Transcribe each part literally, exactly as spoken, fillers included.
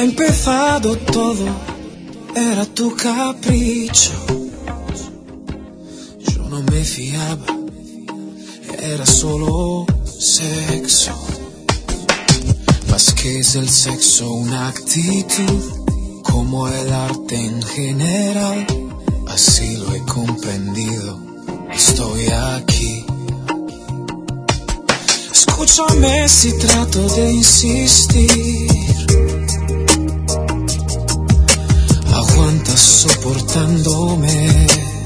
empezado todo era tu capricho. Yo no me fiaba, era solo sexo. Más que es el sexo una actitud, como el arte en general. Así lo he comprendido, estoy aquí. Escúchame si trato de insistir. Aguantas soportándome.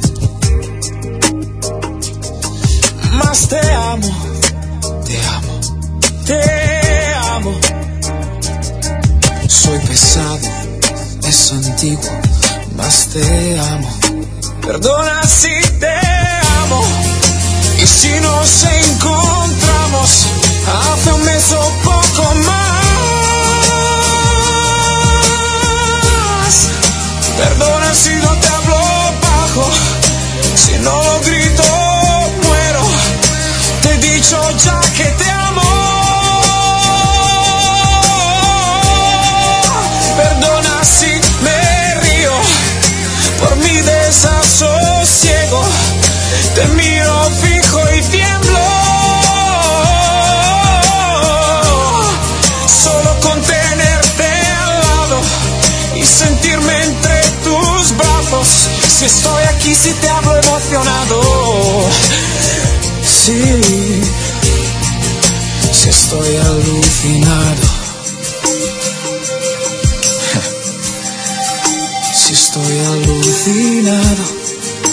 Más te amo, te amo, te amo. Soy pesado, es antiguo, más te amo. Perdona si te amo. Y si nos encontramos hace un mes o poco más. Perdona si no te hablo bajo, si no lo grito muero. Te he dicho ya que te amo. Perdona si me río por mi desasosiego. Te miro fijo y tiemblo. Solo con tenerte al lado y sentirme entre tus brazos. Si estoy aquí, si te hablo emocionado. Sí, si estoy alucinado. Si estoy alucinado.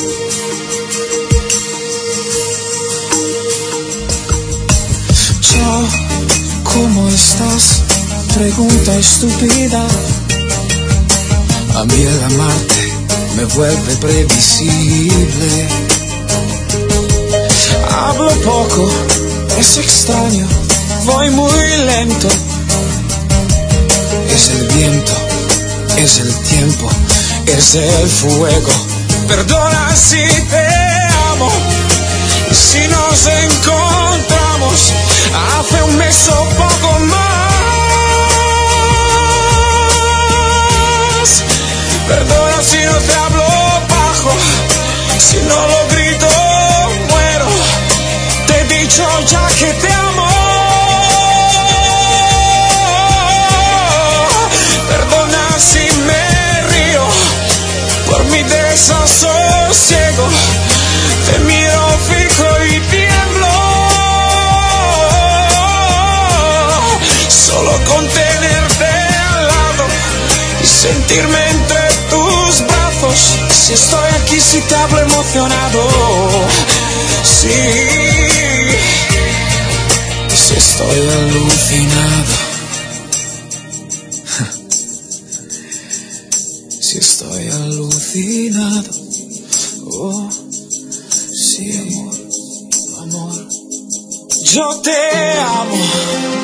Chao, ¿cómo estás? Pregunta estúpida. A mí el amarte me vuelve previsible. Hablo poco, es extraño, voy muy lento. Es el viento, es el tiempo, es el fuego. Perdona si te amo. Si nos encontramos hace un mes o poco más. Perdona si no te hablo bajo, si no lo grito muero. Te he dicho ya que te amo. Perdona si me río por mi desasosiego. Te miro fijo y tiemblo. Solo con tenerte al lado y sentirme entre tus brazos. Si estoy aquí, si te hablo emocionado. Sí, si estoy alucinado. Si estoy alucinado. Oh, sí, amor, amor. Yo te amo.